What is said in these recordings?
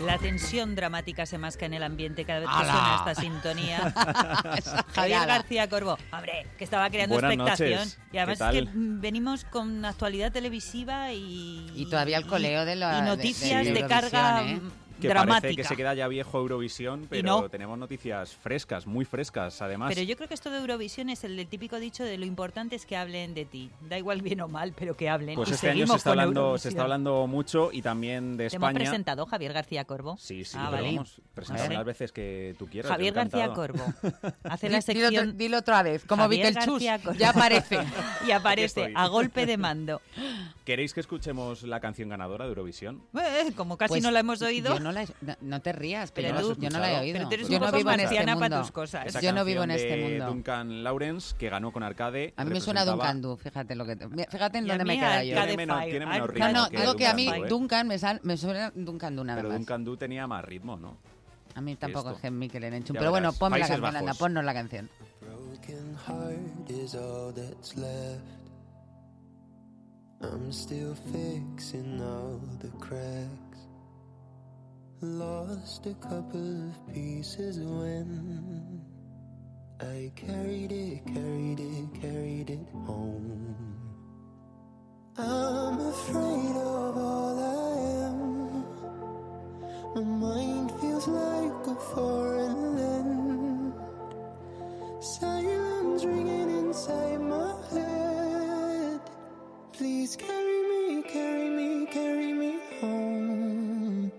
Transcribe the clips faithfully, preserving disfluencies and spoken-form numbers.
La tensión dramática se masca en el ambiente cada vez que suena esta sintonía. Javier García Corbo, hombre, que estaba creando Buenas expectación. Noches. Y además ¿Qué es que tal? venimos con actualidad televisiva y... Y todavía el coleo de la- Y noticias de- de, de carga Eurovisión, ¿eh? Que dramática. parece que se queda ya viejo Eurovisión, pero no. tenemos noticias frescas, muy frescas, además. Pero yo creo que esto de Eurovisión es el del típico dicho de lo importante es que hablen de ti. Da igual bien o mal, pero que hablen. Pues y este año seguimos se está, con hablando, se Eurovisión. está hablando mucho y también de ¿Te hemos España. presentado Javier García Corbo? Sí, sí, Ah, pero vale. vamos, preséntame Vale. las veces que tú quieras. Javier yo García encantado. Corbo hace Dilo la otro- sección... Dilo otra vez, como Javier Vitelchus, García Corbo. ya aparece. Y aparece Aquí estoy. a golpe de mando. ¿Queréis que escuchemos la canción ganadora de Eurovisión? Eh, como casi Pues no la hemos oído. Yo no, la he- no, no te rías, pero, Pero yo, tú- yo no la he oído. Pero tú eres yo un no poco vivo en este marciana mundo. para tus cosas. Esa Yo no vivo en canción este de mundo. Duncan Lawrence, que ganó con Arcade. A mí me suena representaba- Duncan Du, fíjate lo que te- fíjate en Y a dónde mí me queda Arcade yo. Tiene menos- Fire. tiene menos Arcade No, ritmo no, que digo que a mí Duncan Du, ¿eh? Duncan me, sal- me suena Duncan Du nada Pero más. Duncan Du tenía más ritmo, ¿no? A mí tampoco esto. es que Mikel Erenchun. Ya Pero bueno, verás. ponme la Países canción, anda, Bajos. ponnos la canción. Broken heart is all that's left. I'm still fixing all the cracks. Lost a couple of pieces when I carried it, carried it, carried it home. I'm afraid of all I am. My mind feels like a foreign land. Silence ringing inside my head. Please carry me, carry me, carry me home.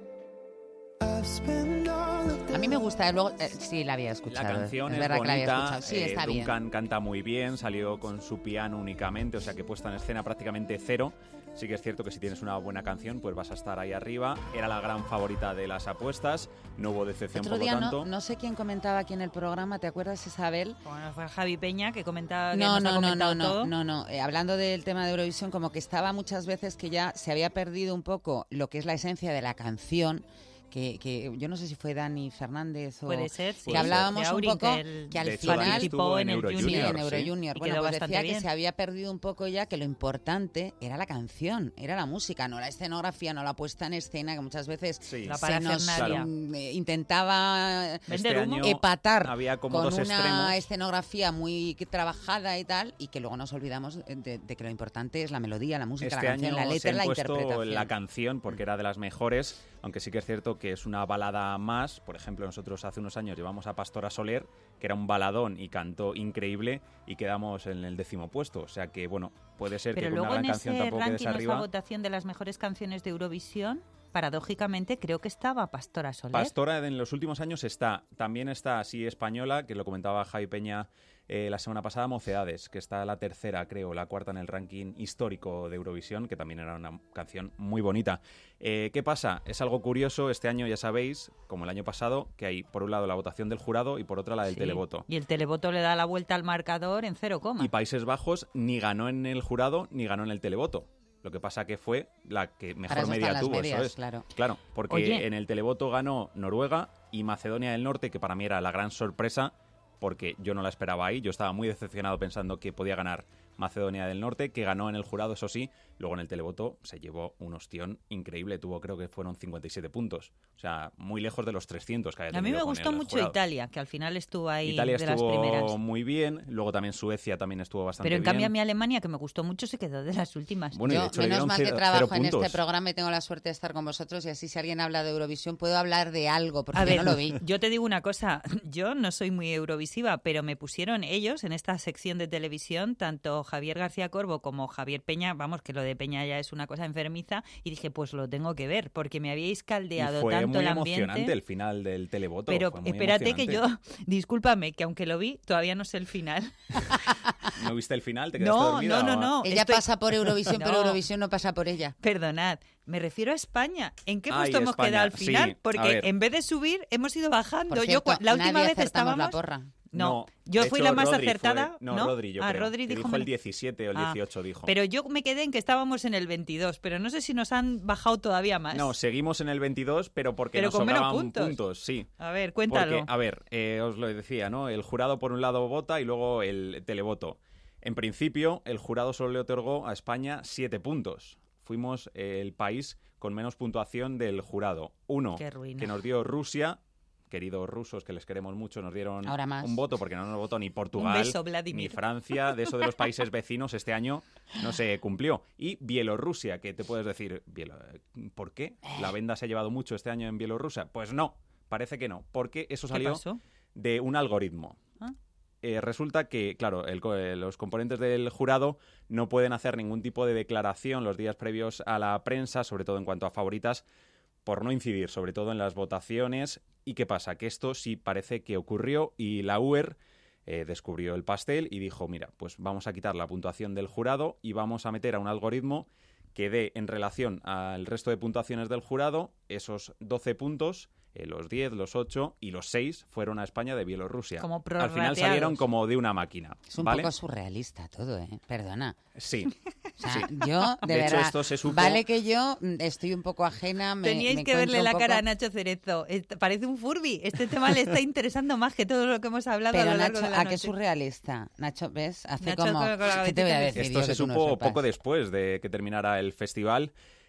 I've spent all of the A mí me gusta, luego, eh, sí, la había La escuchado. canción es es, verdad que la había bonita, escuchado. Sí, eh, está bien. Duncan canta muy bien, salió con su piano únicamente, o sea que puesta en escena prácticamente cero. Sí que es cierto que si tienes una buena canción, pues vas a estar ahí arriba. Era la gran favorita de las apuestas, no hubo decepción Otro por lo día tanto. no, no sé quién comentaba aquí en el programa, ¿te acuerdas, Isabel? Bueno, fue Javi Peña que comentaba que No, nos ha no, no, comentado no, todo. no, no, no. Eh, hablando del tema de Eurovisión, como que estaba muchas veces que ya se había perdido un poco lo que es la esencia de la canción. Que, que yo no sé si fue Dani Fernández o Puede ser, sí. que hablábamos De un Aurin, poco que el- que al De hecho, Dani final estuvo en el Euro Junior. sí, Junior, en Euro sí. Junior. Y Bueno, quedó pues bastante decía que bien. se había perdido un poco ya, que lo importante era la canción, era la música, no la escenografía, no la puesta en escena, que muchas veces Sí. La se nos parafernalia. mm, eh, intentaba Este Vender humo. año epatar había como con dos una extremos. escenografía muy trabajada y tal, y que luego nos olvidamos de, de que lo importante es la melodía, la música, Este la canción, año la se letra, han la puesto interpretación. la canción porque era de las mejores, aunque sí que es cierto que es una balada más. Por ejemplo, nosotros hace unos años llevamos a Pastora Soler, que era un baladón y cantó increíble, y quedamos en el décimo puesto. O sea que, bueno, puede ser Pero que con luego una en gran ese canción tampoco quedes ranking, esa arriba. votación de las mejores canciones de Eurovisión, paradójicamente creo que estaba Pastora Soler. Pastora en los últimos años está, también está así española, que lo comentaba Javi Peña eh, la semana pasada, Mocedades, que está la tercera, creo, la cuarta en el ranking histórico de Eurovisión, que también era una canción muy bonita. Eh, ¿Qué pasa? Es algo curioso, este año ya sabéis, como el año pasado, que hay por un lado la votación del jurado y por otra la del Sí. televoto. Y el televoto le da la vuelta al marcador en cero coma. Y Países Bajos ni ganó en el jurado ni ganó en el televoto. Lo que pasa que fue la que Para mejor eso media están las tuvo, medias, eso es. claro. Claro, porque Oye. en el televoto ganó Noruega y Macedonia del Norte, que para mí era la gran sorpresa, porque yo no la esperaba ahí. Yo estaba muy decepcionado pensando que podía ganar Macedonia del Norte, que ganó en el jurado, eso sí. Luego en el televoto se llevó un ostión increíble. Tuvo, creo que fueron cincuenta y siete puntos. O sea, muy lejos de los trescientos que había A mí tenido me con gustó el mucho jurado. Italia, que al final estuvo ahí Italia de las estuvo primeras. muy bien. Luego también Suecia también estuvo bastante Pero en bien. cambio a mí Alemania, que me gustó mucho, se quedó de las últimas. Bueno, y de Yo, hecho, le menos dieron mal que cero- trabajo cero en este puntos. programa y tengo la suerte de estar con vosotros, y así si alguien habla de Eurovisión puedo hablar de algo, porque A yo ver, no lo vi. yo te digo una cosa, yo no soy muy eurovisiva, pero me pusieron ellos en esta sección de televisión, tanto Javier García Corbo como Javier Peña, vamos, que lo de Peña ya es una cosa enfermiza, y dije, pues lo tengo que ver, porque me habíais Y caldeado fue tanto muy el ambiente. emocionante el final del televoto. Pero fue muy espérate que yo, emocionante. discúlpame, que aunque lo vi, todavía no sé el final. ¿No viste el final? ¿Te quedaste No, dormida? no, no, o- no. Ella estoy- pasa por Eurovisión, No. pero Eurovisión no pasa por ella. Perdonad, me refiero a España. ¿En qué Ay, puesto hemos España, quedado al sí, final? a Porque ver. en vez de subir, hemos ido bajando. Por yo cierto, cua- la última nadie vez acertamos estábamos... la porra. No, No, yo de fui hecho, la más Rodri acertada. fue- no, ¿no? Rodri, yo ah, creo, Rodri que dijo, dijo el men- diecisiete o el Ah, dieciocho, dijo. Pero yo me quedé en que estábamos en el veintidós, pero no sé si nos han bajado todavía más. No, seguimos en el veintidós, pero porque Pero nos con menos sobraban puntos. sí. A ver, cuéntalo. Porque, a ver, eh, os lo decía, ¿no? El jurado por un lado vota y luego el televoto. En principio, el jurado solo le otorgó a España siete puntos. Fuimos eh, el país con menos puntuación del jurado. Uno, Qué ruina. que nos dio Rusia. Queridos rusos, que les queremos mucho, nos dieron Ahora más. un voto porque no nos votó ni Portugal, Un beso, Vladimir. ni Francia. De eso de los países vecinos este año no se cumplió. Y Bielorrusia, que te puedes decir, Bielo- ¿por qué? ¿La venda se ha llevado mucho este año en Bielorrusia? Pues no, parece que no, porque eso ¿Qué salió pasó? de un algoritmo. Ah. Eh, resulta que, claro, el co- eh, los componentes del jurado no pueden hacer ningún tipo de declaración los días previos a la prensa, sobre todo en cuanto a favoritas, por no incidir, sobre todo en las votaciones. ¿Y qué pasa? Que esto sí parece que ocurrió y la U E R eh, descubrió el pastel y dijo, mira, pues vamos a quitar la puntuación del jurado y vamos a meter a un algoritmo que dé en relación al resto de puntuaciones del jurado esos doce puntos, eh, los diez, los ocho y los seis fueron a España de Bielorrusia. Como Al final prorrateados. salieron como de una máquina. Es un ¿vale? poco surrealista todo, ¿eh? Perdona. Sí. O sea, Sí. yo, de, De hecho, verdad, esto se supo- vale que yo mm, estoy un poco ajena, me, Teníais me que verle encuentro la un cara a poco- Nacho Cerezo. Est- Parece un Furby. Este tema le está interesando más que todo lo que hemos hablado a Pero lo largo Nacho, de la ¿a qué noche. surrealista? Nacho, ¿ves? Hace Nacho como... con la ¿Qué te voy a cabecita decir Esto yo se que tú no supo sepas? poco después de que terminara el festival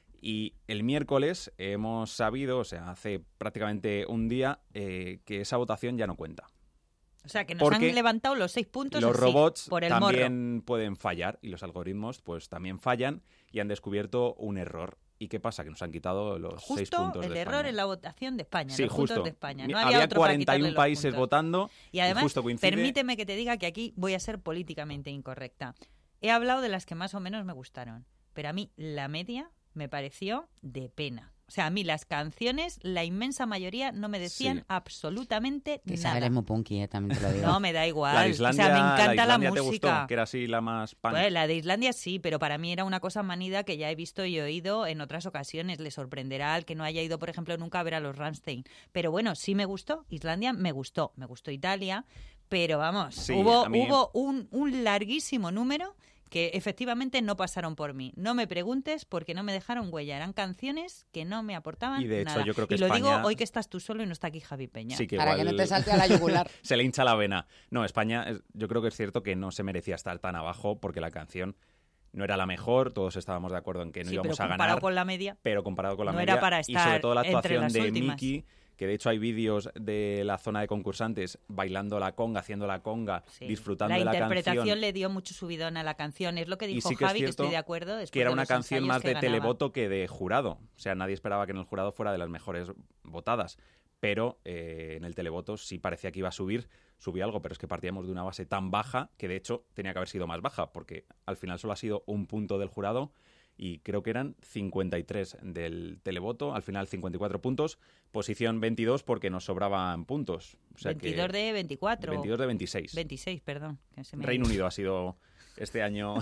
y el miércoles hemos sabido, o sea, hace prácticamente un día, eh, que esa votación ya no cuenta. O sea, que nos Porque han levantado los seis puntos Los así, robots por el morro. también pueden fallar y los algoritmos pues también fallan y han descubierto un error. ¿Y qué pasa? Que nos han quitado los seis Justo puntos el de error España. en la votación de España, Sí, los puntos justo. de España. Mi- No había, Había otro para cuarenta y quitarle uno los países puntos. votando Y además, justo coincide... permíteme que te diga que aquí voy a ser políticamente incorrecta. He hablado de las que más o menos me gustaron, pero a mí la media me pareció de pena. O sea, a mí las canciones, la inmensa mayoría, no me decían Sí. absolutamente Isabel nada. es muy punky, ¿eh? También te lo digo. No, me da igual. La de Islandia, o sea, me encanta la, la, Islandia te música. gustó, que era así la más punk. Pues la de Islandia sí, pero para mí era una cosa manida que ya he visto y oído en otras ocasiones. Le sorprenderá al que no haya ido, por ejemplo, nunca a ver a los Rammstein. Pero bueno, sí me gustó. Islandia me gustó. Me gustó Italia. Pero vamos, Sí, hubo, a mí- hubo un, un larguísimo número que efectivamente no pasaron por mí. No me preguntes porque no me dejaron huella. Eran canciones que no me aportaban Y de hecho, nada. yo creo que y lo España- digo hoy que estás tú solo y no está aquí Javi Peña. Sí, que Para igual que no te salte a la yugular. se le hincha la vena. No, España, es- yo creo que es cierto que no se merecía estar tan abajo porque la canción no era la mejor, todos estábamos de acuerdo en que no Sí, íbamos pero a comparado ganar, con la media. pero comparado con la no media era para y sobre estar todo la entre actuación las de últimas. Miki, que de hecho hay vídeos de la zona de concursantes bailando la conga, haciendo la conga, Sí. disfrutando la de la interpretación canción. le dio mucho subidón a la canción. Es lo que Y dijo sí que es Javi, que, estoy cierto de acuerdo. después que era de una los canción ensayos más que de ganaba. televoto que de jurado. O sea, nadie esperaba que en el jurado fuera de las mejores votadas. Pero eh, en el televoto sí parecía que iba a subir, subió algo, pero es que partíamos de una base tan baja que de hecho tenía que haber sido más baja, porque al final solo ha sido un punto del jurado y creo que eran cincuenta y tres del televoto, al final cincuenta y cuatro puntos, posición veintidós porque nos sobraban puntos. O sea que veintidós de veinticuatro. veintidós de veintiséis. veintiséis, perdón. que se me- Reino Unido ha sido este año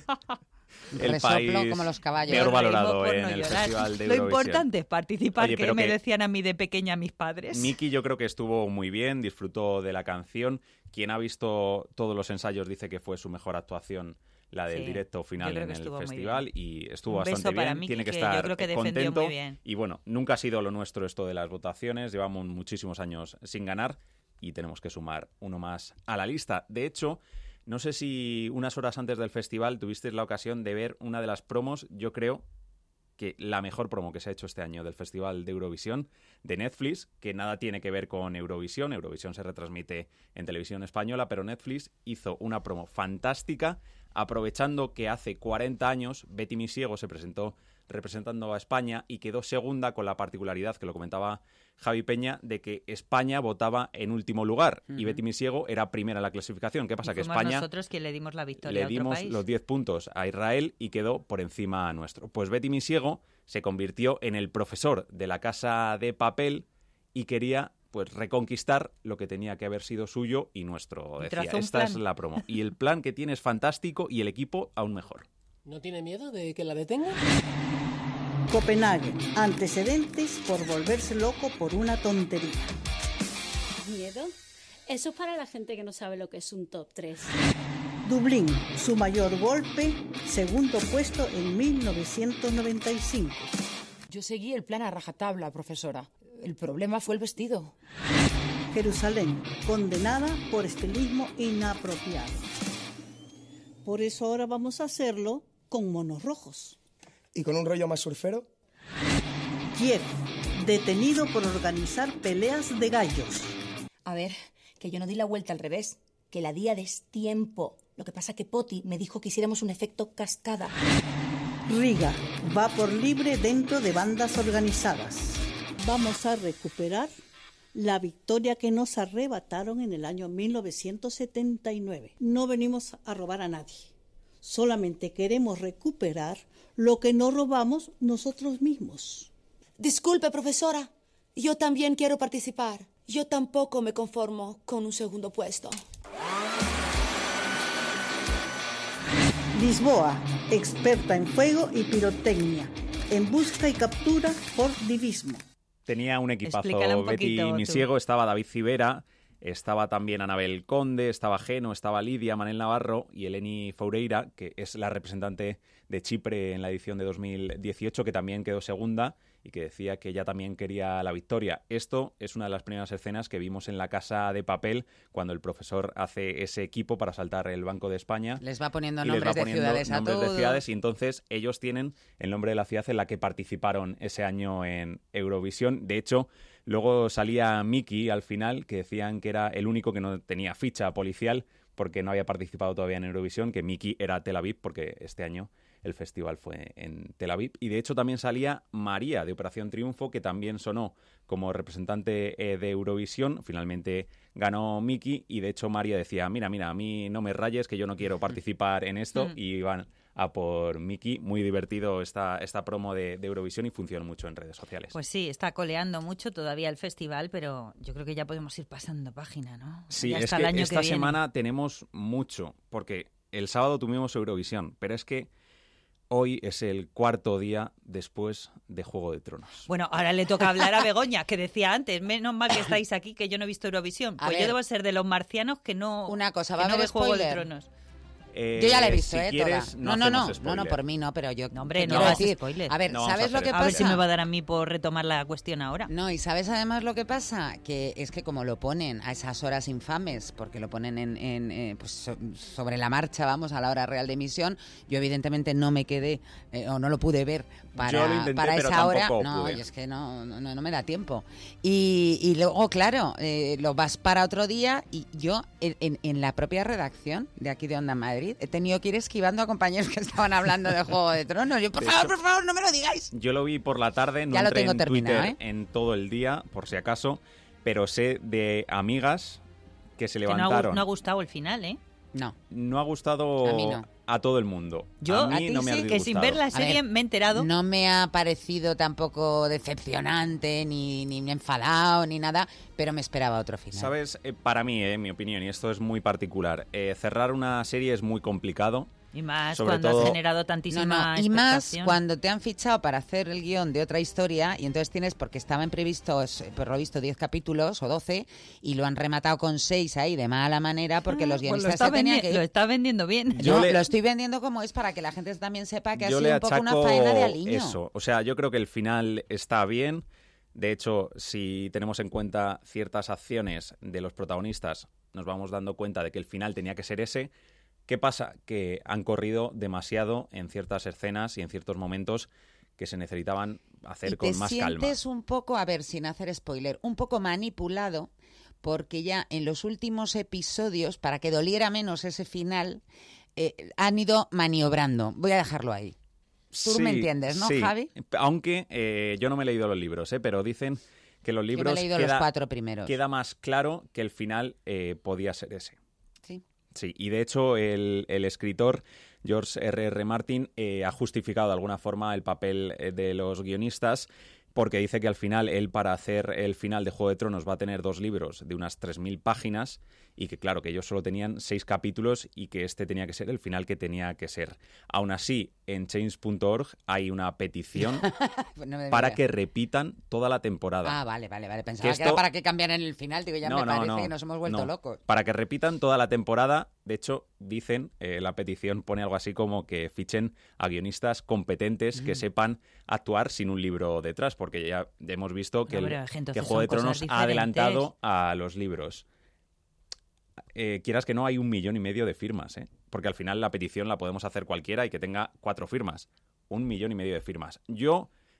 el Resoplo país como los caballos. peor Yo valorado reímos por en no el llorar. Festival de Lo Eurovisión. importante es participar, Oye, que pero me que- decían a mí de pequeña mis padres. Miki yo creo que estuvo muy bien, disfrutó de la canción. Quien ha visto todos los ensayos dice que fue su mejor actuación, la del Sí, directo final yo creo en que el estuvo muy festival, y estuvo Un beso bastante para bien. Miki, Tiene que que estar yo creo que defendió contento. muy bien. Y bueno, nunca ha sido lo nuestro esto de las votaciones. Llevamos muchísimos años sin ganar y tenemos que sumar uno más a la lista. De hecho, no sé si unas horas antes del festival tuvisteis la ocasión de ver una de las promos, yo creo que la mejor promo que se ha hecho este año del Festival de Eurovisión de Netflix, que nada tiene que ver con Eurovisión. Eurovisión se retransmite en televisión española, pero Netflix hizo una promo fantástica, aprovechando que hace cuarenta años Betty Misiego se presentó representando a España y quedó segunda, con la particularidad que lo comentaba Javi Peña, de que España votaba en último lugar y Ujú. Betty Misiego era primera en la clasificación. ¿Qué pasa? Y Que fuimos España nosotros quien le dimos la victoria le a otro dimos país. los diez puntos a Israel y quedó por encima a nuestro. Pues Betty Misiego se convirtió en el profesor de la Casa de Papel y quería pues reconquistar lo que tenía que haber sido suyo y nuestro. Y Decía, trazó un esta plan. es la promo. Y el plan que tiene es fantástico y el equipo aún mejor. ¿No tiene miedo de que la detengan? Copenhague, antecedentes por volverse loco por una tontería. ¿Miedo? Eso es para la gente que no sabe lo que es un top tres. Dublín, su mayor golpe, segundo puesto en mil novecientos noventa y cinco. Yo seguí el plan a rajatabla, profesora. El problema fue el vestido. Jerusalén, condenada por estilismo inapropiado. Por eso ahora vamos a hacerlo con monos rojos. ¿Y con un rollo más surfero? Jeff, detenido por organizar peleas de gallos. A ver, que yo no di la vuelta al revés, que la di a destiempo. Lo que pasa que Poti me dijo que hiciéramos un efecto cascada. Riga va por libre dentro de bandas organizadas. Vamos a recuperar la victoria que nos arrebataron en el año mil novecientos setenta y nueve. No venimos a robar a nadie. Solamente queremos recuperar lo que no robamos nosotros mismos. Disculpe, profesora. Yo también quiero participar. Yo tampoco me conformo con un segundo puesto. Lisboa, experta en fuego y pirotecnia, en busca y captura por divismo. Tenía un equipazo. Un Betty poquito, Misiego, estaba David Civera, estaba también Anabel Conde, estaba Geno, estaba Lidia, Manel Navarro y Eleni Foureira, que es la representante de Chipre en la edición de dos mil dieciocho, que también quedó segunda y que decía que ella también quería la victoria. Esto es una de las primeras escenas que vimos en La Casa de Papel, cuando el profesor hace ese equipo para saltar el Banco de España. Les va poniendo y les nombres va poniendo de ciudades a nombres todo. de ciudades, y entonces ellos tienen el nombre de la ciudad en la que participaron ese año en Eurovisión. De hecho, luego salía Miki al final, que decían que era el único que no tenía ficha policial porque no había participado todavía en Eurovisión, que Miki era Tel Aviv, porque este año el festival fue en Tel Aviv. Y de hecho también salía María de Operación Triunfo, que también sonó como representante eh, de Eurovisión. Finalmente ganó Miki y de hecho María decía, mira, mira, a mí no me rayes, que yo no quiero participar en esto. Mm. Y iban a por Miki. Muy divertido esta, esta promo de, de Eurovisión y funcionó mucho en redes sociales. Pues sí, está coleando mucho todavía el festival, pero yo creo que ya podemos ir pasando página, ¿no? Sí, Ya es hasta que el año esta que viene. semana tenemos mucho, porque el sábado tuvimos Eurovisión, pero es que hoy es el cuarto día después de Juego de Tronos. Bueno, ahora le toca hablar a Begoña, que decía antes, menos mal que estáis aquí, que yo no he visto Eurovisión. A Pues ver. yo debo ser de los marcianos que no, Una cosa, que ¿va a no haber ve Juego de spoiler? Tronos. Eh, Yo ya la he visto, si ¿eh? quieres, toda. No, no, hacemos no, no, spoiler. no, por mí no, pero yo No, hombre, te no quiero hagas decir, spoiler. a ver, No vamos a ¿sabes lo hacer que A pasa? ver si me va a dar a mí por retomar la cuestión ahora. No, y sabes además lo que pasa, que es que como lo ponen a esas horas infames, porque lo ponen en, en, eh, pues, so- sobre la marcha, vamos, a la hora real de emisión, yo evidentemente no me quedé, eh, o no lo pude ver para, Yo lo intenté, para pero esa hora. tampoco No, pude. y es que no, no, no me da tiempo. Y, y luego, claro, eh, lo vas para otro día y yo en, en- en la propia redacción de aquí de Onda Madrid he tenido que ir esquivando a compañeros que estaban hablando de Juego de Tronos. Yo, por De favor, hecho, por favor, no me lo digáis. Yo lo vi por la tarde, no Ya lo entré tengo en terminado, Twitter ¿eh? en todo el día, por si acaso, pero sé de amigas que se Que no ha, gu- levantaron. no ha gustado el final, ¿eh? No. No ha gustado A mí no. a todo el mundo. Yo, a a mí ti no me ha sí, que sin ver la A serie ver, me he enterado. No me ha parecido tampoco decepcionante, ni, ni enfadado, ni nada, pero me esperaba otro final. ¿Sabes? Eh, para mí, eh, mi opinión, y esto es muy particular, eh, cerrar una serie es muy complicado. Y más Sobre cuando todo- has generado No, tantísima no, y más expectación. cuando te han fichado para hacer el guión de otra historia y entonces tienes, porque estaban previstos, por lo visto, diez capítulos o doce y lo han rematado con seis ahí de mala manera porque los Pues lo guionistas está, se tenían vendi- que ir. lo está vendiendo bien. Yo No, le- lo estoy vendiendo como es para que la gente también sepa que ha Yo sido le un poco una achaco faena de aliño. eso. O sea, yo creo que el final está bien. De hecho, si tenemos en cuenta ciertas acciones de los protagonistas, nos vamos dando cuenta de que el final tenía que ser ese. ¿Qué pasa? Que han corrido demasiado en ciertas escenas y en ciertos momentos que se necesitaban hacer y con te más calma. sientes un poco, a ver, sin hacer spoiler, un poco manipulado porque ya en los últimos episodios, para que doliera menos ese final, eh, han ido maniobrando. Voy a dejarlo ahí. Tú me entiendes, ¿no, sí. Javi? Aunque eh, yo no me he leído los libros, ¿eh? Pero dicen que los Yo me he libros leído queda, los cuatro primeros. queda más claro que el final eh, podía ser ese. Sí. Sí, y de hecho el, el escritor George R R. Martin eh, ha justificado de alguna forma el papel eh, de los guionistas porque dice que al final él para hacer el final de Juego de Tronos va a tener dos libros de unas tres mil páginas y que claro, que ellos solo tenían seis capítulos y que este tenía que ser el final que tenía que ser. Aún así, en change punto org hay una petición No me para digas. que repitan toda la temporada. Ah, vale, vale, vale. Pensaba Que que, era esto- para que cambiaran el final. Digo, ya No, me no, parece no, que nos hemos vuelto no. locos. Para que repitan toda la temporada, de hecho, dicen, eh, la petición pone algo así como que fichen a guionistas competentes que sepan actuar sin un libro detrás, porque ya hemos visto que, No, el, pero, gente, que entonces Juego de son cosas Tronos ha adelantado diferentes. a los libros. Eh, quieras que no, hay un millón y medio de firmas, ¿eh? Porque al final la petición la podemos hacer cualquiera y que tenga cuatro firmas. Un millón y medio de firmas. Yo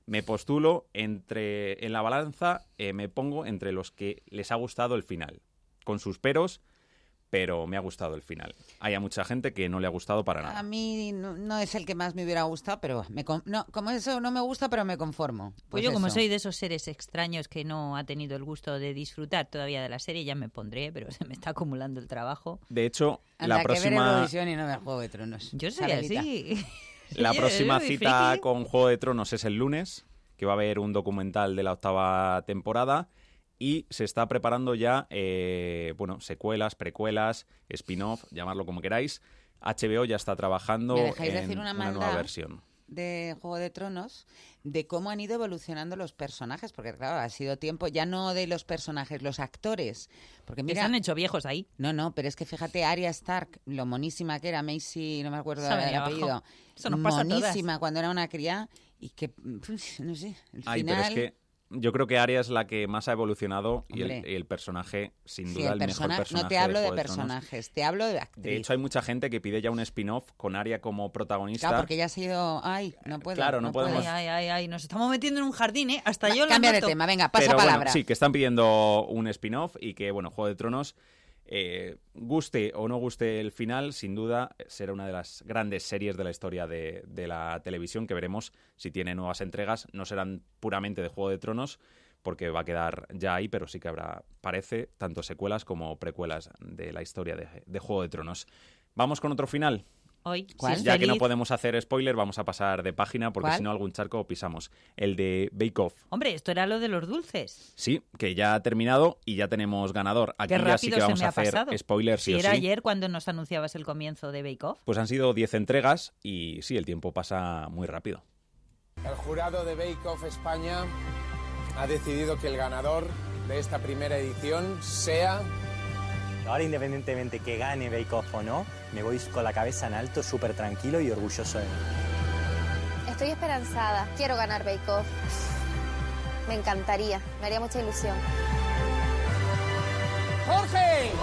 me postulo entre en la balanza, eh, me pongo entre los que les ha gustado el final, con sus peros, pero me ha gustado el final. Hay a mucha gente que no le ha gustado para nada. A mí no, no es el que más me hubiera gustado, pero me con- no, como eso no me gusta, pero me conformo. Pues, Pues yo como eso. soy de esos seres extraños que no ha tenido el gusto de disfrutar todavía de la serie, ya me pondré, pero se me está acumulando el trabajo. De hecho, Anda, la que ver próxima... Eurovisión y no ver Juego de Tronos. Yo soy Sarelita. así. La Yo próxima soy cita friki. con Juego de Tronos es el lunes, que va a haber un documental de la octava temporada y se está preparando ya, eh, bueno, secuelas, precuelas, spin-off, llamarlo como queráis. H B O ya está trabajando ¿Me dejáis en decir una una nueva maldad? versión. De Juego de Tronos, de cómo han ido evolucionando los personajes, porque claro, ha sido tiempo ya no de los personajes, los actores, porque Que mira, se han hecho viejos ahí. no, no, pero es que fíjate, Arya Stark, lo monísima que era, Maisie, no me acuerdo Sabe del de abajo. apellido, Eso nos pasa a todas. monísima cuando era una cría y que, uf, no sé, el Ay, final... pero es que yo creo que Arya es la que más ha evolucionado y el, Hombre. el personaje, sin Sí, duda, el el, persona- mejor personaje no te hablo de, Juego Tronos. personajes, te hablo de actriz. De hecho, hay mucha gente que pide ya un spin-off con Arya como protagonista. Claro, porque ya ha sido... Ay, no puedo. Claro, no podemos- Ay, ay, ay, ay, nos estamos metiendo en un jardín, ¿eh? Hasta yo la Cambia de noto. tema, venga, pasa Pero bueno, palabra. sí, que están pidiendo un spin-off y que, bueno, Juego de Tronos, eh, guste o no guste el final, sin duda será una de las grandes series de la historia de, de la televisión que veremos si tiene nuevas entregas. No serán puramente de Juego de Tronos, porque va a quedar ya ahí, pero sí que habrá, parece, tanto secuelas como precuelas de la historia de, de Juego de Tronos. Vamos con otro final. Hoy, ¿Cuál? si es Ya que no feliz- podemos hacer spoiler, vamos a pasar de página, porque ¿Cuál? si no algún charco pisamos. El de Bake Off. Hombre, esto era lo de los dulces. Sí, que ya ha terminado y ya tenemos ganador. Aquí Qué ya rápido sí que se vamos me a ha hacer pasado. spoiler sí Si o era sí. ayer cuando nos anunciabas el comienzo de Bake Off. Pues han sido diez entregas y sí, el tiempo pasa muy rápido. El jurado de Bake Off España ha decidido que el ganador de esta primera edición sea... Ahora, independientemente que gane Bake Off o no, me voy con la cabeza en alto, súper tranquilo y orgulloso de mí. Estoy esperanzada. Quiero ganar Bake Off. Me encantaría. Me haría mucha ilusión. ¡Jorge!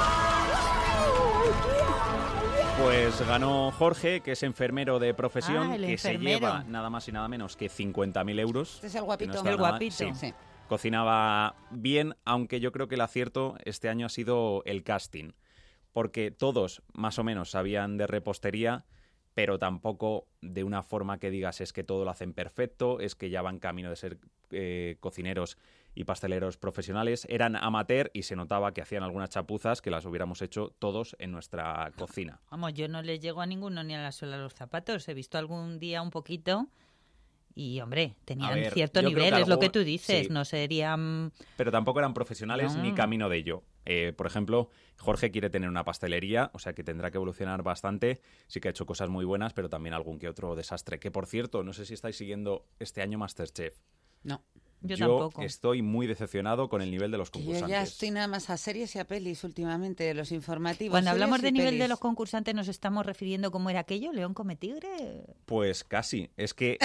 Pues ganó Jorge, que es enfermero de profesión, Ah, el que se enfermero. lleva nada más y nada menos que cincuenta mil euros. Este es el que guapito. no está El nada- guapito. sí. Sí. Cocinaba bien, aunque yo creo que el acierto este año ha sido el casting, porque todos más o menos sabían de repostería, pero tampoco de una forma que digas es que todo lo hacen perfecto, es que ya van camino de ser eh, cocineros y pasteleros profesionales. Eran amateur y se notaba que hacían algunas chapuzas que las hubiéramos hecho todos en nuestra cocina. Vamos, yo no le llego a ninguno ni a la suela de los zapatos. He visto algún día un poquito y, hombre, tenían A ver, cierto yo creo nivel, que es lo algo- que tú dices. sí. No serían... Pero tampoco eran profesionales No. ni camino de ello. Eh, por ejemplo, Jorge quiere tener una pastelería, o sea que tendrá que evolucionar bastante. Sí que ha hecho cosas muy buenas, pero también algún que otro desastre. Que, por cierto, no sé si estáis siguiendo este año MasterChef. No. Yo tampoco. estoy muy decepcionado con el nivel de los Que yo concursantes. ya estoy nada más a series y a pelis últimamente, de los informativos. Cuando hablamos series de y nivel de pelis. los concursantes, ¿nos estamos refiriendo cómo era aquello? ¿León come tigre? Pues casi. Es que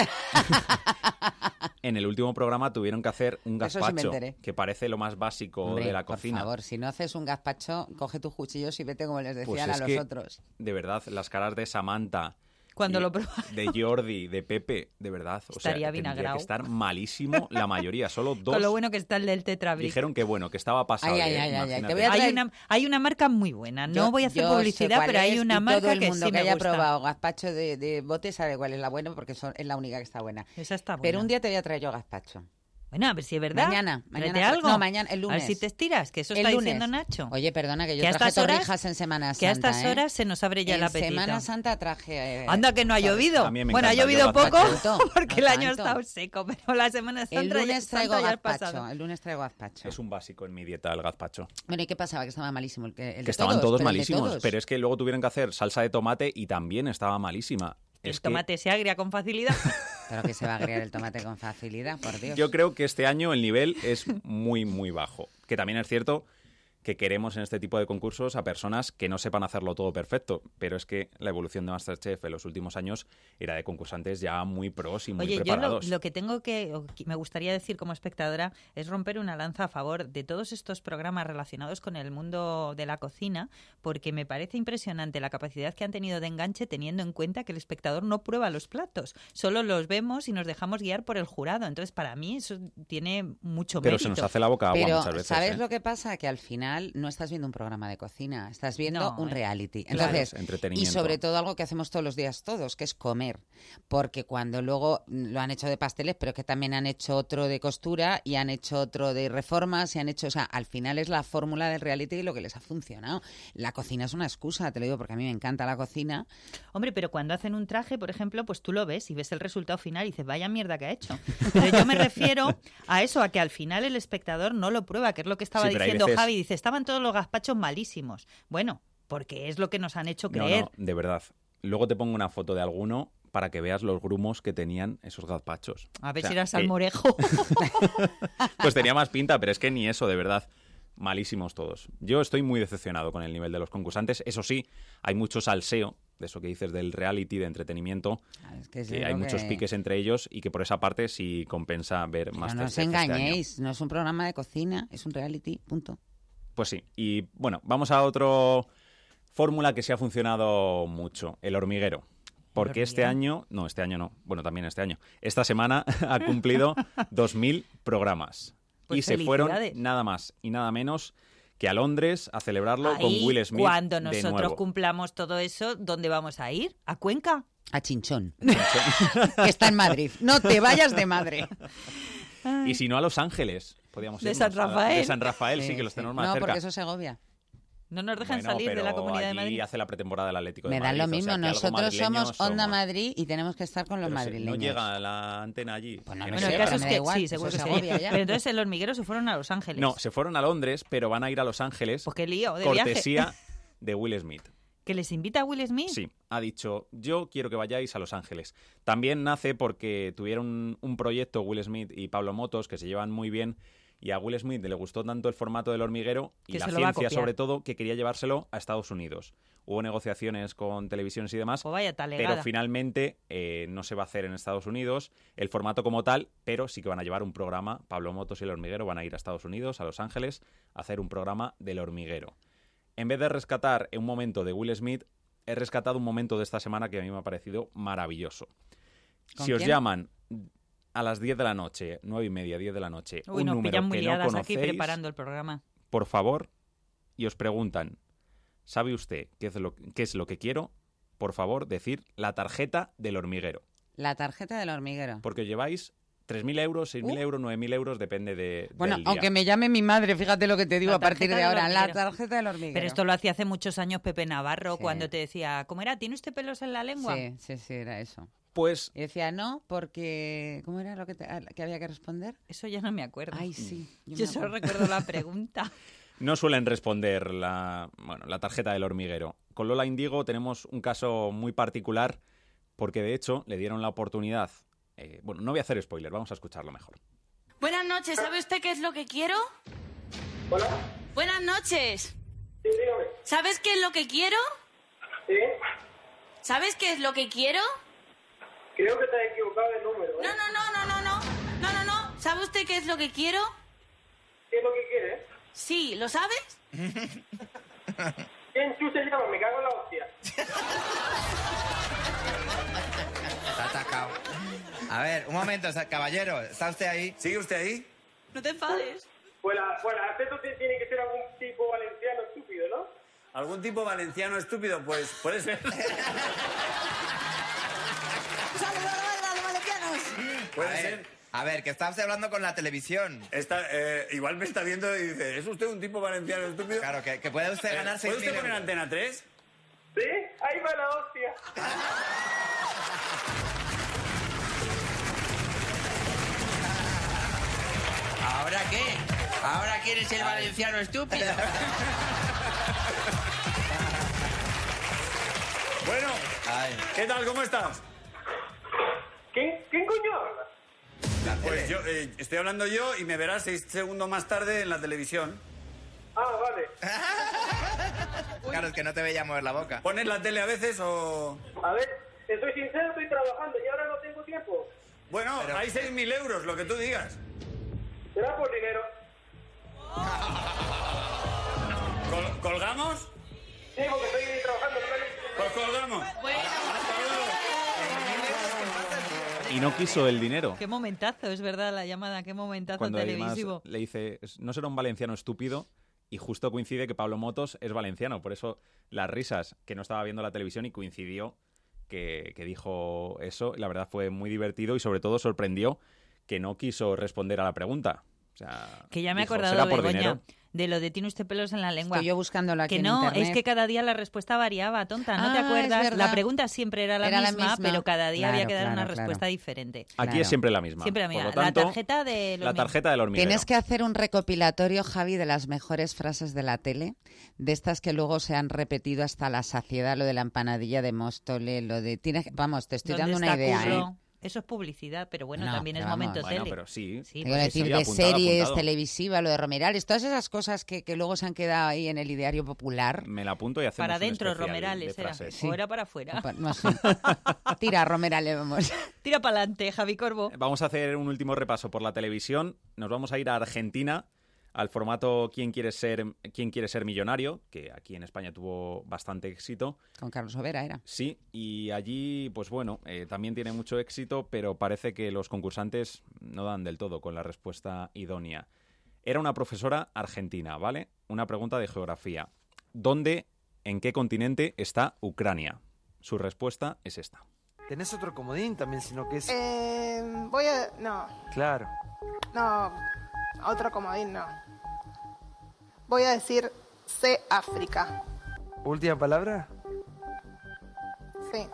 en el último programa tuvieron que hacer un Eso sí me gazpacho, enteré. que parece lo más básico Hombre, de la por cocina. favor, si no haces un gazpacho, coge tus cuchillos y vete como les decían Pues a es los que, otros. de verdad, las caras de Samantha, Cuando y lo probaron. de Jordi, de Pepe, de verdad. O Estaría sea, tendría vinagrao. que estar malísimo la mayoría. Solo dos Con lo bueno que está el del Tetrabric. dijeron que bueno, que estaba pasado. Ay, ay, ¿eh? ay, ay, ay, Imagínate. te voy a Hay traer- una, hay una marca muy buena. No Yo- voy a hacer yo sé publicidad, cuál pero hay es, una y marca todo el que mundo sí que me haya gusta. probado gazpacho de, de bote sabe cuál es la buena, porque son, es la única que está buena. Esa está buena. Pero un día te voy a traer yo gazpacho. Bueno, a ver si es verdad. Mañana, Tráete mañana. algo. No, mañana, el A lunes. ver si te estiras, que eso El está lunes. diciendo Nacho. Oye, perdona, que yo Que a traje estas horas- torrijas en Semana Santa. que a estas ¿eh? horas se nos abre ya en el apetito. Semana Santa traje... eh, Anda que no ha llovido. A mí me Bueno, ha encanta, llovido yo poco gazpacho. porque No el año ha tanto. estado seco, pero la Semana Santa El ya- lunes traigo Santa ya ha gazpacho. pasado. El lunes traigo gazpacho. Es un básico en mi dieta el gazpacho. Bueno, ¿y qué pasaba? Que estaba malísimo. El que, el Que de estaban todos, todos pero el de malísimos. todos. Pero es que luego tuvieron que hacer salsa de tomate y también estaba malísima. El Es que tomate se agria con facilidad. Pero que se va a agregar el tomate con facilidad, por Dios. yo creo que este año el nivel es muy, muy bajo. Que también es cierto que queremos en este tipo de concursos a personas que no sepan hacerlo todo perfecto, pero es que la evolución de MasterChef en los últimos años era de concursantes ya muy pros y muy Oye, preparados. yo lo, lo que tengo que, o que me gustaría decir como espectadora es romper una lanza a favor de todos estos programas relacionados con el mundo de la cocina, porque me parece impresionante la capacidad que han tenido de enganche teniendo en cuenta que el espectador no prueba los platos, solo los vemos y nos dejamos guiar por el jurado. Entonces, para mí eso tiene mucho pero mérito. se nos hace la boca agua Pero, muchas veces. ¿sabes ¿eh? lo que pasa? Que al final no estás viendo un programa de cocina, estás viendo No, un ¿eh? reality. Claro, Entonces, es entretenimiento. y sobre todo algo que hacemos todos los días todos, que es comer. Porque cuando luego lo han hecho de pasteles, pero es que también han hecho otro de costura y han hecho otro de reformas y han hecho, o sea, al final es la fórmula del reality y lo que les ha funcionado. La cocina es una excusa, te lo digo porque a mí me encanta la cocina. Hombre, pero cuando hacen un traje, por ejemplo, pues tú lo ves y ves el resultado final y dices, vaya mierda que ha hecho. Pero yo me refiero a eso, a que al final el espectador no lo prueba, que es lo que estaba Sí, pero hay diciendo veces- Javi. Dice, estaban todos los gazpachos malísimos. Bueno, porque es lo que nos han hecho creer. No, no, de verdad. Luego te pongo una foto de alguno para que veas los grumos que tenían esos gazpachos. A ver O sea, si era que- salmorejo. Pues tenía más pinta, pero es que ni eso, de verdad. Malísimos todos. Yo estoy muy decepcionado con el nivel de los concursantes. Eso sí, hay mucho salseo, de eso que dices del reality, de entretenimiento, Ah, es que es que lo hay que- muchos piques entre ellos y que por esa parte sí compensa ver Pero más no os engañéis, no es un programa de cocina, es un reality, punto. Pues sí. Y bueno, vamos a otro fórmula que sí ha funcionado mucho, el hormiguero. Porque este año, no, este año no, bueno, también este año, esta semana ha cumplido dos mil programas. Pues y se fueron felicidades. nada más y nada menos que a Londres a celebrarlo Ahí, con Will Smith cuando de nosotros nuevo. cumplamos todo eso, ¿dónde vamos a ir? ¿A Cuenca? A Chinchón, que está en Madrid. No te vayas de madre. Y si no, a Los Ángeles. Podríamos De irnos San a- Rafael. de San Rafael, sí, que los tenemos más No, cerca. porque eso es Segovia. No nos dejan Bueno, salir de la pero Comunidad de allí Madrid. hace la pretemporada del Atlético de Me Madrid. da lo o sea, mismo, que algo nosotros madrileños somos Onda somos. Madrid y tenemos que estar con los Pero si madrileños. no llega la antena allí. Pues no Tiene lo que Bueno, el sé, llegar. caso es me da que igual, sí, seguro eso que es sí. Segovia ya. Pero entonces el hormiguero se fueron a Los Ángeles. No, se fueron a Londres, pero van a ir a Los Ángeles Pues qué lío de cortesía viaje. de Will Smith. ¿Que les invita a Will Smith? Sí, ha dicho, yo quiero que vayáis a Los Ángeles. También nace porque tuvieron un, un proyecto, Will Smith y Pablo Motos, que se llevan muy bien, y a Will Smith le gustó tanto el formato del hormiguero y Que la se lo va a ciencia copiar. sobre todo, que quería llevárselo a Estados Unidos. Hubo negociaciones con televisiones y demás, Pues vaya talegada. pero finalmente eh, no se va a hacer en Estados Unidos el formato como tal, pero sí que van a llevar un programa, Pablo Motos y el hormiguero van a ir a Estados Unidos, a Los Ángeles, a hacer un programa del hormiguero. En vez de rescatar un momento de Will Smith, he rescatado un momento de esta semana que a mí me ha parecido maravilloso. ¿Con Si os quién? llaman a las diez de la noche, nueve y media, diez de la noche, Uy, un nos número pillan muy que no liadas conocéis, aquí preparando el programa. por favor, y os preguntan, ¿sabe usted qué es lo, qué es lo que quiero? Por favor, decir la tarjeta del hormiguero. La tarjeta del hormiguero. Porque lleváis tres mil euros, seis mil Uh. euros, nueve mil euros, depende de, Bueno, del día. aunque me llame mi madre, fíjate lo que te digo La a partir tarjeta de del ahora. La hormiguero. tarjeta del hormiguero. Pero esto lo hacía hace muchos años Pepe Navarro, Sí. cuando te decía, ¿cómo era? ¿Tiene usted pelos en la lengua? Sí, sí, sí, era eso. Pues Y decía, no, porque... ¿Cómo era lo que, te- que había que responder? Eso ya no me acuerdo. Ay, sí. Yo, me solo acuerdo. recuerdo la pregunta. no suelen responder la, bueno, la tarjeta del hormiguero. Con Lola Indigo tenemos un caso muy particular porque, de hecho, le dieron la oportunidad... eh, bueno, no voy a hacer spoiler, vamos a escucharlo mejor. Buenas noches, ¿sabe usted qué es lo que quiero? Hola. Buenas noches. Sí, dígame. ¿Sabes qué es lo que quiero? Sí. ¿Sabes qué es lo que quiero? Creo que te has equivocado de número, ¿eh? No, no, no, no, no, no. No, no, no. ¿Sabe usted qué es lo que quiero? ¿Qué es lo que quieres? Sí, ¿lo sabes? ¿Quién tú se llama? Me cago en la hostia. Está atacado. A ver, un momento, o sea, caballero, ¿está usted ahí? ¿Sigue usted ahí? No te enfades. Pues la, pues la acento tiene que ser algún tipo valenciano estúpido, ¿no? ¿Algún tipo valenciano estúpido? Pues puede ser. Puede ser. A ver, que está usted hablando con la televisión. Está, eh, igual me está viendo y dice, ¿es usted un tipo valenciano estúpido? Claro, que, que puede usted ganar seis ¿Puede mil usted poner euros. Antena tres? ¿Sí? Ahí va la hostia. ¿Ahora qué? ¿Ahora quién es el valenciano estúpido? Bueno, ¿qué tal? ¿Cómo estás? ¿Quién, ¿Quién coño habla? Pues yo eh, estoy hablando yo y me verás seis segundos más tarde en la televisión. Ah, vale. Claro, es que no te veía mover la boca. ¿Pones la tele a veces o...? A ver, te soy sincero, estoy trabajando y ahora no tengo tiempo. Bueno, Pero- hay seis mil euros, lo que tú digas. ¿Será por dinero? ¿Col- ¿Colgamos? Sí, porque estoy trabajando. Pues colgamos. Y no quiso el dinero. Qué momentazo, es verdad, la llamada, qué momentazo Cuando además televisivo. le dice, no será un valenciano estúpido, y justo coincide que Pablo Motos es valenciano. Por eso las risas, que no estaba viendo la televisión y coincidió que, que dijo eso. La verdad fue muy divertido y sobre todo sorprendió que no quiso responder a la pregunta. O sea, Que ya me he dijo, acordado, "Será por Begoña, dinero". de lo de tiene usted pelos en la lengua. Estoy yo buscándolo aquí que en no, internet. es que cada día la respuesta variaba, tonta, ¿no te Ah, es acuerdas? verdad. La pregunta siempre era la, Era la misma, misma. pero cada día Claro, había que dar claro, una claro. respuesta diferente. Aquí Claro. es siempre la misma. Siempre la Por misma. lo tanto, la tarjeta de la tarjeta del hormiguero. Tienes que hacer un recopilatorio, Javi, de las mejores frases de la tele, de estas que luego se han repetido hasta la saciedad, lo de la empanadilla de Móstoles, lo de... Tienes, vamos, te estoy ¿Dónde dando una está idea, Curro? ¿eh? Eso es publicidad, pero bueno, No, también es pero vamos. momento Bueno, tele. pero sí. Sí, Quiero pues decir, sí, de apuntado, series, apuntado. televisiva, lo de Romerales, todas esas cosas que, que luego se han quedado ahí en el ideario popular. Me la apunto y hacemos para un adentro, especial Romerales de era. frases. O era para afuera. No sé. Tira, Romerales, vamos. Tira para adelante, Javi Corbo. Vamos a hacer un último repaso por la televisión. Nos vamos a ir a Argentina, al formato ¿Quién quiere ser, quién quiere ser millonario?, que aquí en España tuvo bastante éxito. Con Carlos Overa era. Sí, y allí, pues bueno, eh, también tiene mucho éxito, pero parece que los concursantes no dan del todo con la respuesta idónea. Era una profesora argentina, ¿vale? Una pregunta de geografía. ¿Dónde, en qué continente está Ucrania? Su respuesta es esta. Tenés otro comodín también, sino que es... Eh, voy a... No, Claro. no, otro comodín no. Voy a decir C, África. Última palabra. Sí.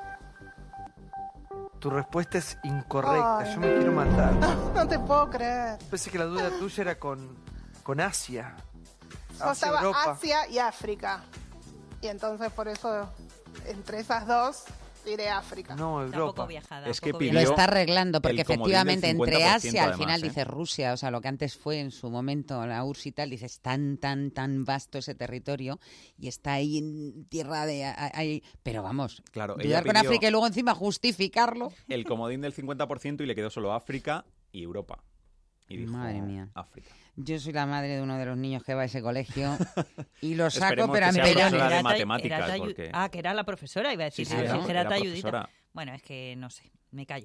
Tu respuesta es incorrecta. Ay. Yo me quiero matar. No te puedo creer. Pensé que la duda tuya era con, con Asia. Yo Asia, estaba Europa. Asia y África. Y entonces por eso, entre esas dos, diré África. No, Tampoco viajada. Es que poco pidió Lo viajada. está arreglando, porque el comodín del efectivamente entre cincuenta por ciento Asia, al además, final ¿eh? dice Rusia, o sea, lo que antes fue en su momento la U R S S y tal, dices tan, tan, tan vasto ese territorio y está ahí en tierra de... ahí, pero vamos, Claro, ella dudar con pidió África y luego encima justificarlo. el comodín del cincuenta por ciento y le quedó solo África y Europa. Y dijo, Madre mía. África. Yo soy la madre de uno de los niños que va a ese colegio y lo saco, Esperemos pero que a sea mí profesora me- de Era ta- matemáticas, era tayu- porque- Ah, que era la profesora, iba a decir. Sí, Sí, sí, sí, era- era era talludita. profesora. Bueno, es que no sé, me callo.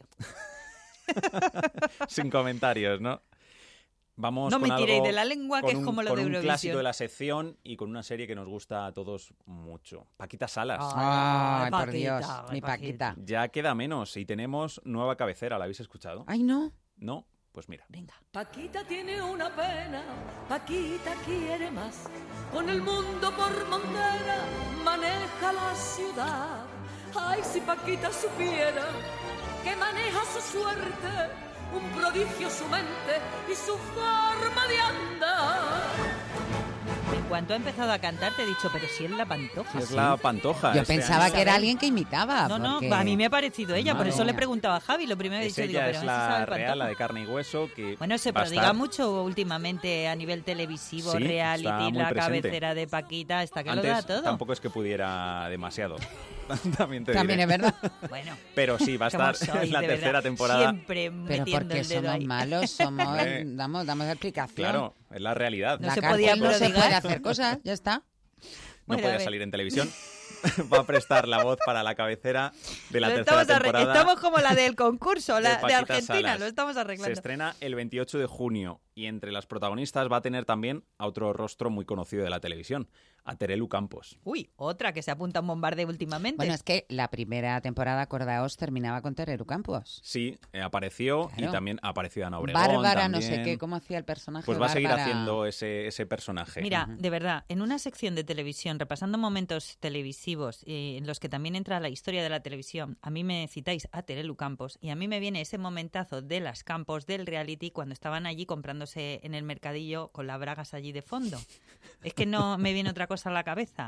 Sin comentarios, ¿no? Vamos No con me tiréis algo- de la lengua, que con es un- como lo con de un Eurovisión. clásico de la sección y con una serie que nos gusta a todos mucho. Paquita Salas. Ay, por Paquita, Dios, ay, mi Paquita. Ya queda menos y tenemos nueva cabecera. ¿La habéis escuchado? Ay, no. ¿No? Pues mira. Venga. Paquita tiene una pena, Paquita quiere más. Con el mundo por montera maneja la ciudad. Ay, si Paquita supiera que maneja su suerte, un prodigio su mente y su forma de andar. En cuanto ha empezado a cantar, te he dicho, pero si es la Pantoja. Es la Pantoja. Yo este pensaba año. que era alguien que imitaba. No, no, porque- a mí me ha parecido ella, por Madre eso le mía. preguntaba a Javi, lo primero que he Es dicho, digo, ella, pero es ¿ese sabe la Pantoja? real, la de carne y hueso. Que Bueno, se va a prodiga estar- mucho últimamente a nivel televisivo, Sí, está reality, muy la presente. cabecera de Paquita, hasta que Antes lo da todo. tampoco es que pudiera demasiado. También te También diré. es verdad. Bueno. Pero sí, va a ¿Cómo estar sois, en la de tercera verdad? temporada. Siempre Pero metiendo porque el dedo somos ahí. malos, somos, Hombre. damos, damos explicación. Claro, es la realidad. No la se cárcel podía no se prodigar. puede hacer cosas, ya está. No Bueno, a podía ver. salir en televisión. Va a prestar la voz para la cabecera de la Lo tercera estamos, arre- temporada. estamos como la del concurso, la de, Paquita Argentina, Salas. lo estamos Se arreglando. estrena el veintiocho de junio y entre las protagonistas va a tener también a otro rostro muy conocido de la televisión, a Terelu Campos. Uy, otra que se apunta a un bombardeo últimamente. Bueno, es que la primera temporada, acordaos, terminaba con Terelu Campos. Sí, eh, apareció Claro. y también ha aparecido Ana Obregón. Bárbara, no sé también. qué, cómo hacía el personaje. Pues va a seguir Bárbara. haciendo ese, ese personaje. Mira, de verdad, en una sección de televisión, repasando momentos televisivos eh, en los que también entra la historia de la televisión, a mí me citáis a Terelu Campos y a mí me viene ese momentazo de las Campos del reality cuando estaban allí comprándose en el mercadillo con las bragas allí de fondo. Es que no me viene otra cosa a la cabeza.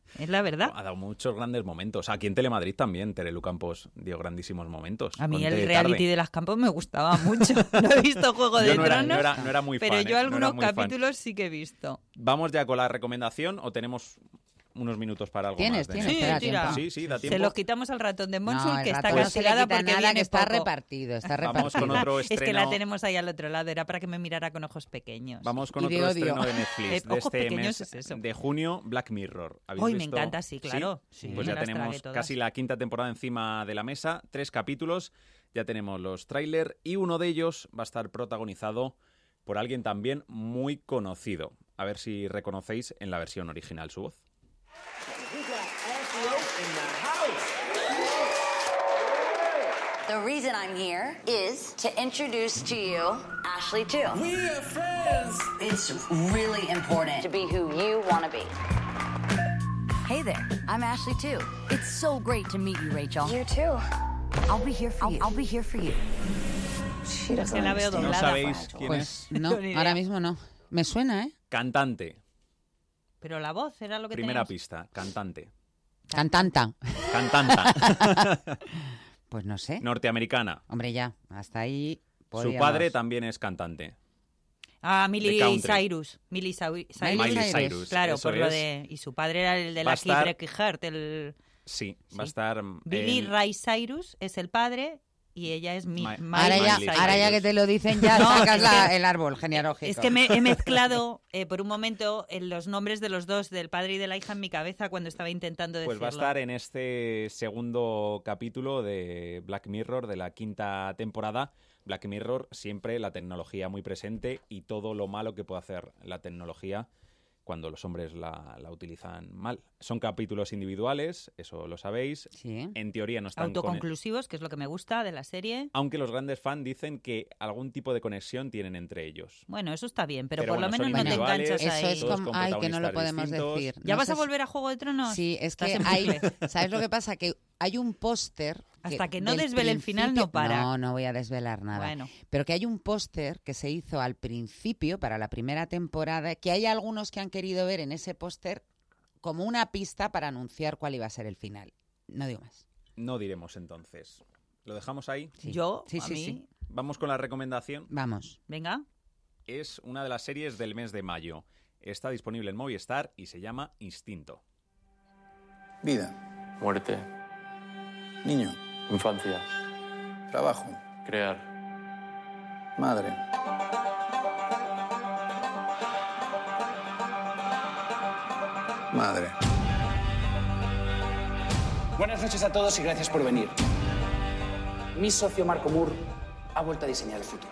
Es la verdad. Ha dado muchos grandes momentos. Aquí en Telemadrid también, Terelu Campos dio grandísimos momentos. A mí Con el T de reality tarde. de las Campos me gustaba mucho. No he visto Juego de Yo no era- Tronos, no era- no era muy pero fan, yo ¿eh? No algunos era muy fan. capítulos sí que he visto. ¿Vamos ya con la recomendación o tenemos unos minutos para algo Tienes, más? tienes, Sí, te da tira. tiempo. Sí, sí, da tiempo. Se los quitamos al ratón de Monsul, No, el que está ratón no se le castigada quita porque nada, viene que está poco. repartido, está Vamos repartido. con otro Es que la estreno. tenemos ahí al otro lado, era para que me mirara con ojos pequeños. Vamos con Y de otro odio. estreno de Netflix Eh, de ojos este pequeños mes es eso. de junio, Black Mirror. ¿Habéis Uy, me visto? encanta, sí, claro. Sí, Pues me ya las tenemos tragué todas. casi la quinta temporada encima de la mesa, tres capítulos, ya tenemos los trailers y uno de ellos va a estar protagonizado por alguien también muy conocido. A ver si reconocéis en la versión original su voz. The reason I'm here is to introduce to you Ashley too. We are friends. It's really important to be who you want to be. Hey there, I'm Ashley too. It's so great to meet you, Rachel. You too. I'll be here for you. I'll be here for you. She Es que la veo ¿No doblada. sabéis quién Pues es? no, Ni idea. ahora mismo no. Me suena, ¿eh? Cantante. Pero la voz era lo que Primera teníamos. pista, cantante. Cantanta. Cantanta. Pues no sé. Norteamericana. Hombre, ya, hasta ahí Su podíamos. padre también es cantante. Ah, Miley de country. Cyrus. Miley Cyrus. Miley Cyrus, Claro, eso por lo es. de... Y su padre era el de Va a la estar- Breaky Heart. El... Sí, va a estar... Billy en- Ray Cyrus es el padre y ella es mi... Ma- Miley Ahora ya, Cyrus. ahora ya que te lo dicen, ya No, sacas es la- que- el árbol genealógico. Es que me he mezclado eh, por un momento en los nombres de los dos, del padre y de la hija, en mi cabeza cuando estaba intentando Pues decirlo. va a estar en este segundo capítulo de Black Mirror de la quinta temporada. Black Mirror, siempre la tecnología muy presente y todo lo malo que puede hacer la tecnología cuando los hombres la, la utilizan mal. Son capítulos individuales, eso lo sabéis. Sí. En teoría no están con- Autoconclusivos, que es lo que me gusta de la serie. aunque los grandes fans dicen que algún tipo de conexión tienen entre ellos. Bueno, eso está bien, pero, Pero por bueno, lo son menos no te individuales, enganchas Eso ahí. es todos como, con ay, que no lo protagonistas podemos distintos. decir. ¿Ya No vas sé a si- volver a Juego de Tronos? Sí, es Estás que en hay, bucle. ¿sabes lo que pasa? Que hay un póster... Hasta que no del desvele el final no principio- para. No, no voy a desvelar nada. Bueno. Pero que hay un póster que se hizo al principio, para la primera temporada, que hay algunos que han querido ver en ese póster como una pista para anunciar cuál iba a ser el final. No digo más. No diremos entonces. ¿Lo dejamos ahí? Sí. Yo, Sí, a sí, mí... sí. Vamos con la recomendación. Vamos. Venga. Es una de las series del mes de mayo. Está disponible en Movistar y se llama Instinto. Vida. Muerte. Niño. Infancia. Trabajo. Crear. Madre. Madre. Buenas noches a todos y gracias por venir. Mi socio Marco Moore ha vuelto a diseñar el futuro.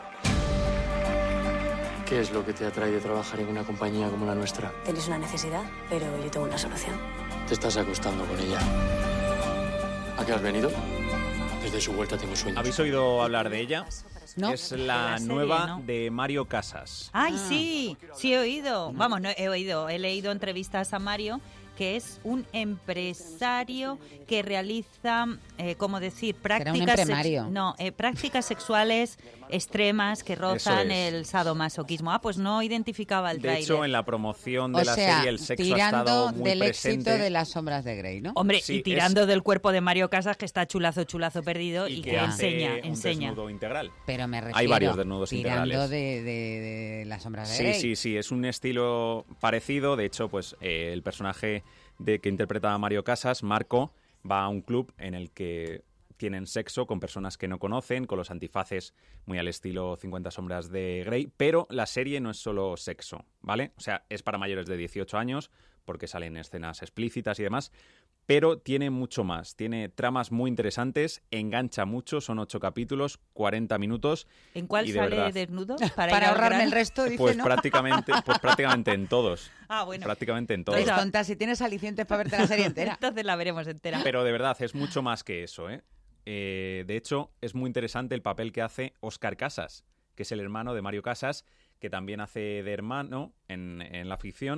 ¿Qué es lo que te atrae de trabajar en una compañía como la nuestra? Tenéis una necesidad, pero yo tengo una solución. Te estás acostando con ella. ¿A qué has venido? Desde su vuelta tengo sueños. ¿Habéis oído hablar de ella? No. Es De la, la serie, nueva ¿no? de Mario Casas. Ay, sí, sí he oído. Vamos, no he oído, he leído entrevistas a Mario, que es un empresario que realiza, eh, ¿cómo decir? Prácticas, un sex- empresario. no, eh, prácticas sexuales extremas que rozan es. el sadomasoquismo. Ah, pues no identificaba el De tráiler. hecho, en la promoción de O la sea, serie el sexo ha tirando estado muy del presente. éxito de Las sombras de Grey, ¿no? Hombre, Sí, y tirando es- del cuerpo de Mario Casas, que está chulazo, chulazo perdido y, y que, que hace enseña, un enseña. desnudo integral. Pero me refiero Hay varios desnudos tirando integrales. de, de, de Las sombras de Sí, Grey. sí, sí, es un estilo parecido. De hecho, pues eh, el personaje de que interpreta a Mario Casas, Marco, va a un club en el que tienen sexo con personas que no conocen, con los antifaces muy al estilo cincuenta sombras de Grey, pero la serie no es solo sexo, ¿vale? O sea, es para mayores de dieciocho años, porque salen escenas explícitas y demás, pero tiene mucho más, tiene tramas muy interesantes, engancha mucho, son ocho capítulos, cuarenta minutos. ¿En cuál y de sale verdad, desnudo? Para, ir al ahorrarme grano? el resto, dice, Pues ¿no? prácticamente, pues prácticamente en todos. Ah, bueno. Prácticamente en todos. Pues tonta, si tienes alicientes para verte la serie entera. Entonces la veremos entera. Pero de verdad, es mucho más que eso, ¿eh? Eh, de hecho, es muy interesante el papel que hace Óscar Casas, que es el hermano de Mario Casas, que también hace de hermano en, en la ficción,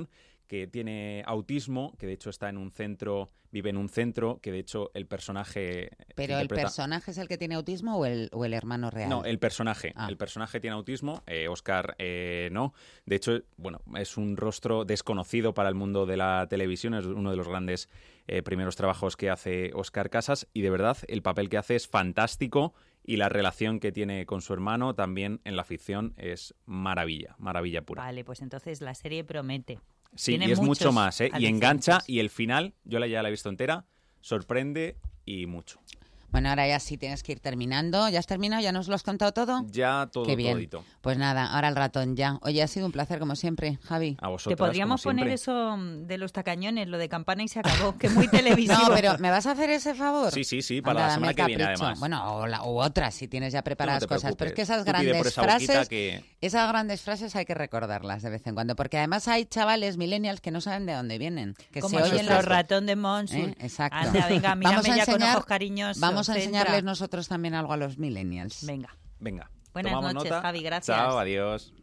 que tiene autismo, que de hecho está en un centro, vive en un centro, que de hecho el personaje... ¿Pero el interpreta... personaje es el que tiene autismo o el, o el hermano real? No, el personaje. Ah. El personaje tiene autismo, eh, Oscar eh, no. De hecho, bueno, es un rostro desconocido para el mundo de la televisión, es uno de los grandes eh, primeros trabajos que hace Oscar Casas y de verdad el papel que hace es fantástico y la relación que tiene con su hermano también en la ficción es maravilla, maravilla pura. Vale, pues entonces la serie promete. Sí, Tiene y es mucho muchos más, ¿eh? Y alicientes. engancha, y el final, yo la, ya la he visto entera, sorprende y mucho. Bueno, ahora ya sí tienes que ir terminando. ¿Ya has terminado? ¿Ya nos lo has contado todo? Ya todo, Qué bien. todito. Pues nada, ahora el ratón ya. Oye, ha sido un placer como siempre, Javi. A vosotras, Te podríamos como poner siempre. eso de los tacañones, lo de campana y se acabó, que es muy televisivo. No, pero ¿me vas a hacer ese favor? Sí, sí, sí, para Anda, la semana dame que el viene, capricho. además. Bueno, o, la, u otras, si tienes ya preparadas Tú no te cosas. Pero es que esas preocupes. Tú pide grandes por esa boquita frases, que- esas grandes frases hay que recordarlas de vez en cuando. Porque además hay chavales millennials que no saben de dónde vienen. Que Como se oyen nuestro las... ratón de Monsul. ¿Eh? Exacto. Anda, venga, mírame Vamos a ya con enseñar- ojos cariñosos. Vamos a Centra. enseñarles nosotros también algo a los millennials. Venga. Venga. Buenas tomamos noches, nota. Javi, gracias. Chao, adiós.